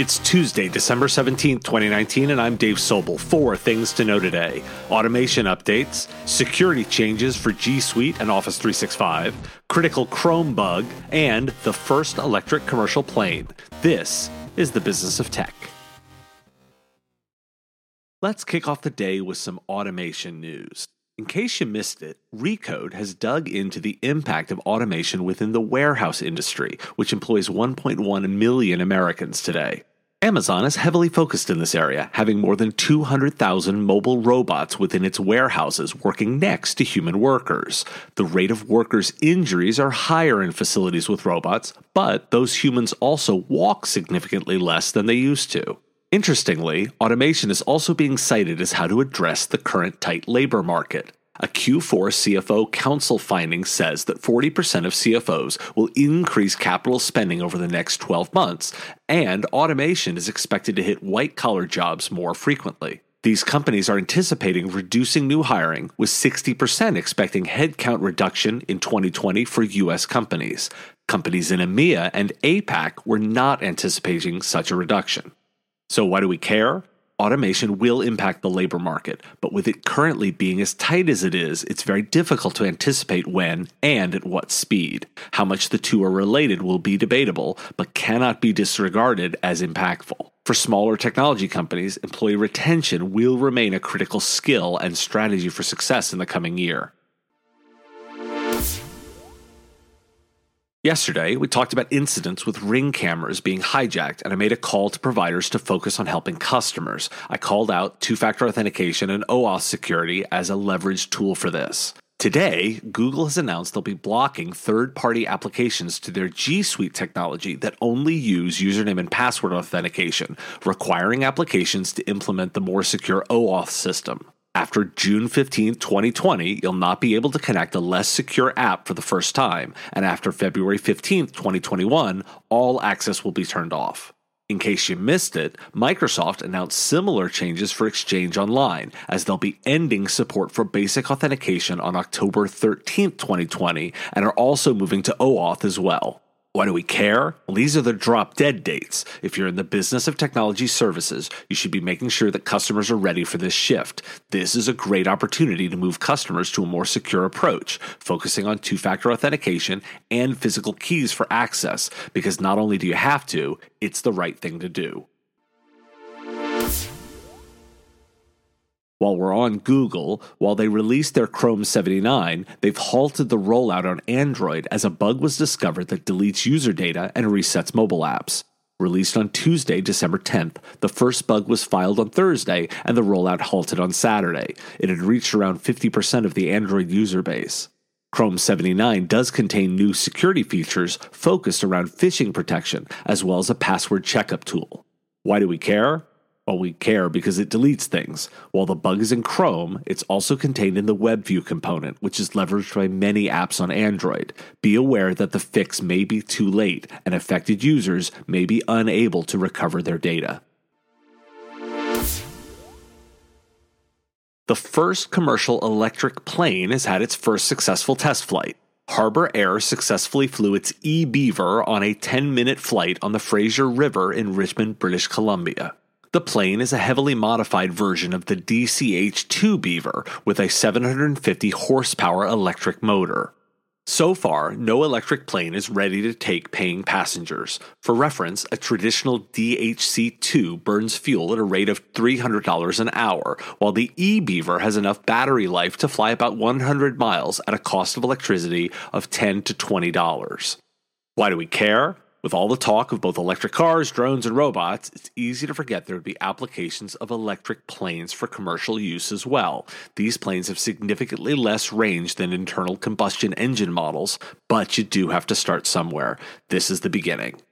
It's Tuesday, December 17th, 2019, and I'm Dave Sobel. 4 things to know today. Automation updates, security changes for G Suite and Office 365, critical Chrome bug, and the first electric commercial plane. This is the business of tech. Let's kick off the day with some automation news. In case you missed it, Recode has dug into the impact of automation within the warehouse industry, which employs 1.1 million Americans today. Amazon is heavily focused in this area, having more than 200,000 mobile robots within its warehouses working next to human workers. The rate of workers' injuries are higher in facilities with robots, but those humans also walk significantly less than they used to. Interestingly, automation is also being cited as how to address the current tight labor market. A Q4 CFO Council finding says that 40% of CFOs will increase capital spending over the next 12 months, and automation is expected to hit white-collar jobs more frequently. These companies are anticipating reducing new hiring, with 60% expecting headcount reduction in 2020 for U.S. companies. Companies in EMEA and APAC were not anticipating such a reduction. So why do we care? Automation will impact the labor market, but with it currently being as tight as it is, it's very difficult to anticipate when and at what speed. How much the two are related will be debatable, but cannot be disregarded as impactful. For smaller technology companies, employee retention will remain a critical skill and strategy for success in the coming year. Yesterday, we talked about incidents with Ring cameras being hijacked, and I made a call to providers to focus on helping customers. I called out two-factor authentication and OAuth security as a leveraged tool for this. Today, Google has announced they'll be blocking third-party applications to their G Suite technology that only use username and password authentication, requiring applications to implement the more secure OAuth system. After June 15, 2020, you'll not be able to connect a less secure app for the first time, and after February 15, 2021, all access will be turned off. In case you missed it, Microsoft announced similar changes for Exchange Online, as they'll be ending support for basic authentication on October 13, 2020, and are also moving to OAuth as well. Why do we care? Well, these are the drop-dead dates. If you're in the business of technology services, you should be making sure that customers are ready for this shift. This is a great opportunity to move customers to a more secure approach, focusing on two-factor authentication and physical keys for access, because not only do you have to, it's the right thing to do. While we're on Google, while they released their Chrome 79, they've halted the rollout on Android as a bug was discovered that deletes user data and resets mobile apps. Released on Tuesday, December 10th, the first bug was filed on Thursday and the rollout halted on Saturday. It had reached around 50% of the Android user base. Chrome 79 does contain new security features focused around phishing protection, as well as a password checkup tool. Why do we care? Well, we care because it deletes things. While the bug is in Chrome, it's also contained in the WebView component, which is leveraged by many apps on Android. Be aware that the fix may be too late, and affected users may be unable to recover their data. The first commercial electric plane has had its first successful test flight. Harbour Air successfully flew its eBeaver on a 10-minute flight on the Fraser River in Richmond, British Columbia. The plane is a heavily modified version of the DCH-2 Beaver with a 750 horsepower electric motor. So far, no electric plane is ready to take paying passengers. For reference, a traditional DHC-2 burns fuel at a rate of $300 an hour, while the eBeaver has enough battery life to fly about 100 miles at a cost of electricity of $10 to $20. Why do we care? With all the talk of both electric cars, drones, and robots, it's easy to forget there would be applications of electric planes for commercial use as well. These planes have significantly less range than internal combustion engine models, but you do have to start somewhere. This is the beginning.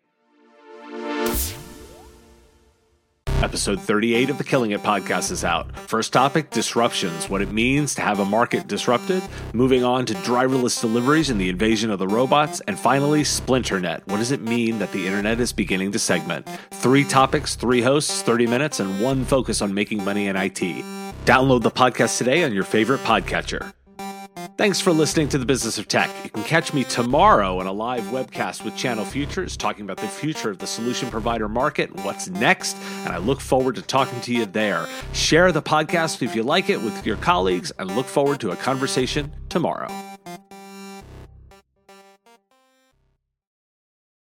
Episode 38 of the Killing It podcast is out. First topic, disruptions, what it means to have a market disrupted. Moving on to driverless deliveries and the invasion of the robots. And finally, Splinternet. What does it mean that the internet is beginning to segment? 3 topics, 3 hosts, 30 minutes, and 1 focus on making money in IT. Download the podcast today on your favorite podcatcher. Thanks for listening to The Business of Tech. You can catch me tomorrow on a live webcast with Channel Futures, talking about the future of the solution provider market and what's next, and I look forward to talking to you there. Share the podcast if you like it with your colleagues, and look forward to a conversation tomorrow.